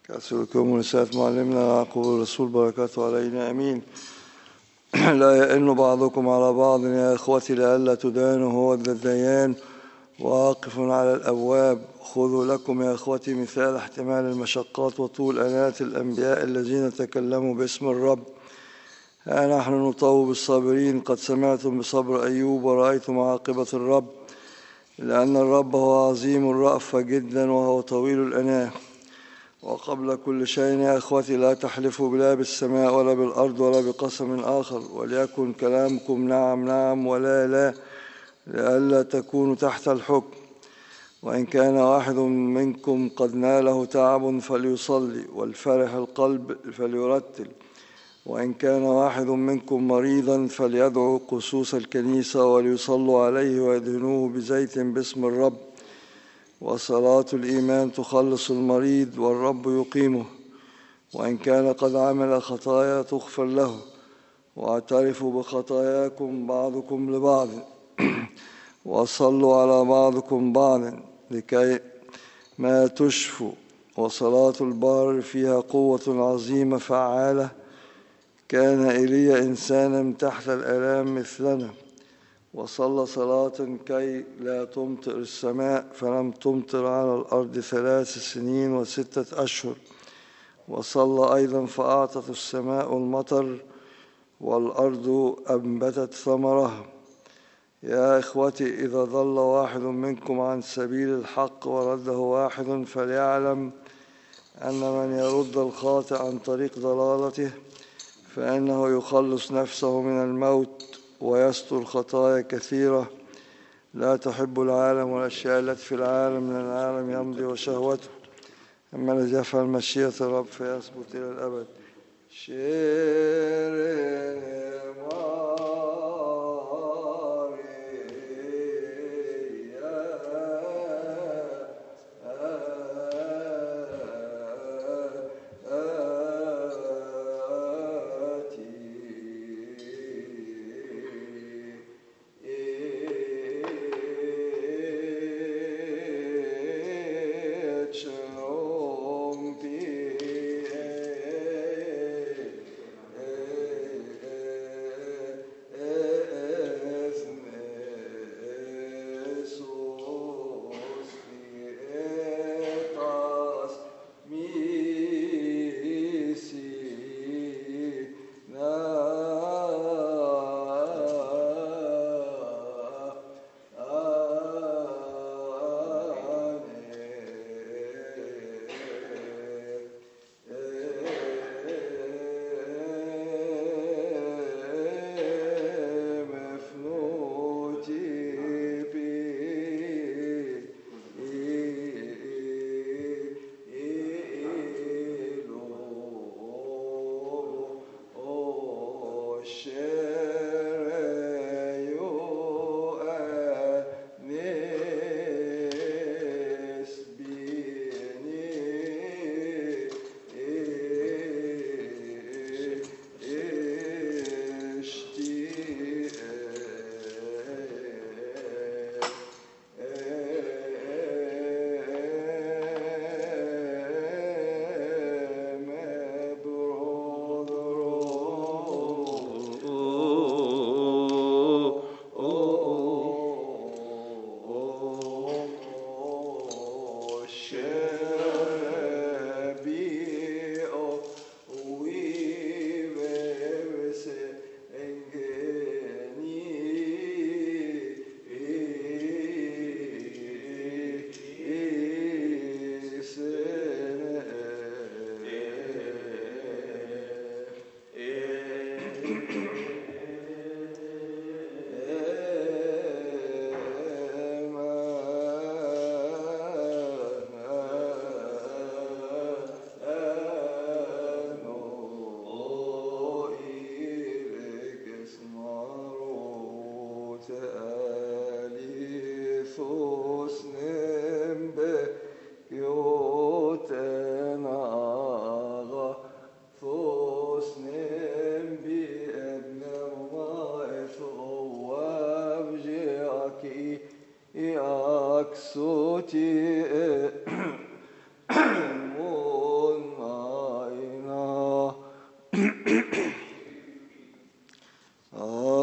كأسلكم ورسالة معلمنا يعقوب الرسول بركاته علينا أمين. لا يئن بعضكم على بعض يا إخوتي لئلا تدانوا، هو ذا الديان واقف على الأبواب. خذوا لكم يا إخوتي مثال احتمال المشقات وطول أنات الأنبياء الذين تكلموا باسم الرب. ها نحن نطوب الصابرين، قد سمعتم بصبر أيوب ورأيتم عاقبة الرب، لأن الرب هو عظيم الرأفة جدا وهو طويل الأناة. وقبل كل شيء يا أخوتي لا تحلفوا لا بالسماء ولا بالأرض ولا بقسم آخر، وليكن كلامكم نعم نعم ولا لا، لئلا تكونوا تحت الحكم. وإن كان واحد منكم قد ناله تعب فليصلي، والفرح القلب فليرتل. وإن كان واحد منكم مريضا فليدعو قسوس الكنيسة وليصلوا عليه ويدهنوه بزيت باسم الرب. وصلاة الإيمان تخلص المريض والرب يقيمه. وإن كان قد عمل خطايا تغفر له. واعترفوا بخطاياكم بعضكم لبعض وصلوا على بعضكم بعض لكي ما تشفوا. وصلاة البار فيها قوة عظيمة فعالة. كان إيليا إنسانا تحت الآلام مثلنا، وصلى صلاة كي لا تمطر السماء، فلم تمطر على الأرض 3 سنين و6 أشهر. وصلى أيضا فأعطت السماء المطر والأرض أنبتت ثمرها. يا إخوتي، إذا ضل واحد منكم عن سبيل الحق ورده واحد، فليعلم أن من يرد الخاطئ عن طريق ضلالته فإنه يخلص نفسه من الموت ويستر خطايا كثيرة. لا تحب العالم والأشياء التي في العالم، لأن العالم يمضي وشهوته، أما الذي يفعل مشيئة الرب فيثبت إلى الأبد. آمين.